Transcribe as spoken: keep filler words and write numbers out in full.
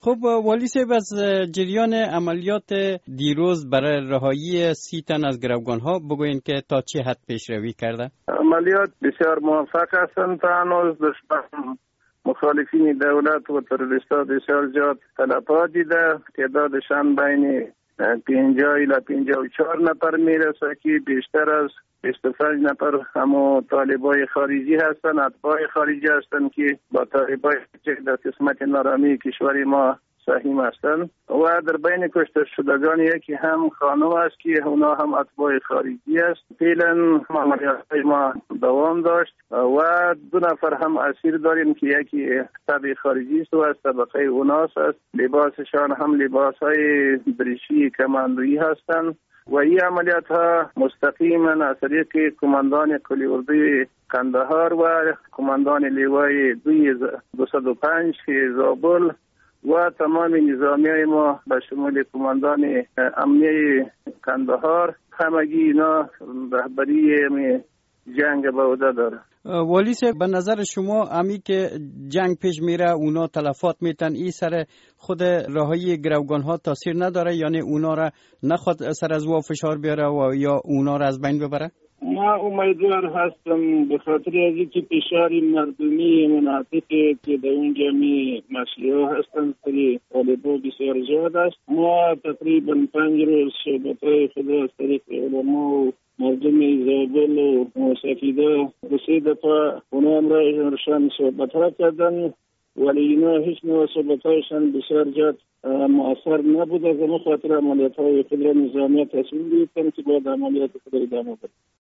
خب والی صاحب، از جریان عملیات دیروز برای رهایی سی تن از گروگان ها بگوین که تا چه حد پیشروی کرده؟ عملیات بسیار موفق هستند. هنوز دشمن مخالفین دولت و تروریستا بسیار زیاد تلفات دیده. تعدادشان بین پنجاه الی پنجاه و چهار نفر میرسه که بیشتر از بیست و پنج نفر همو طالبای خارجی هستند، اتباع خارجی هستند که با طالبای در قسمت نارامی کشور ما سهیم هستند. و در بین کشته شدگان یکی هم خانم است که اونا هم اتباع خارجی است. فعلا عملیات ما دوام داشت و دو نفر هم اسیر داریم که یکی تبع خارجی است و از طبقه اوناس است. لباسشان هم لباس های بریشی کماندویی هستند و این عملیات ها مستقیما از طریق کماندان کلی اردوی قندهار و کماندان لیوای دویست و پنج زابل و تمام نظامی ما به شمول کماندان امنیه قندهار همگی اینا رهبری جنگ به عهده داره. والی صاحب، به نظر شما امی که جنگ پیش میره اونا تلفات میتن، این سر خود رهایی گروگان ها تاثیر نداره؟ یعنی اونا را نخواد سر از وا فشار بیاره و یا اونا را از بین ببره؟ ما امیدوار هستم به خاطر از اینکه فشار مردمی مناطقی که در اونجا می مسیحا هستند سری طالبا بسیار زیاد است. ما تقریبا پنج روز صحبتهای خدا از طریق علما و مردم زابل و موسفیده به سه دفعه اونا هم رایشان صحبت ها کردن، ولی اینا هیچ نوع صحبت هایشان بسیار زیاد مؤثر نبود. از اون خاطر عملیات های خود را نظامی تصمیم گرفتن که باید عملیات خود را ادامه بدن.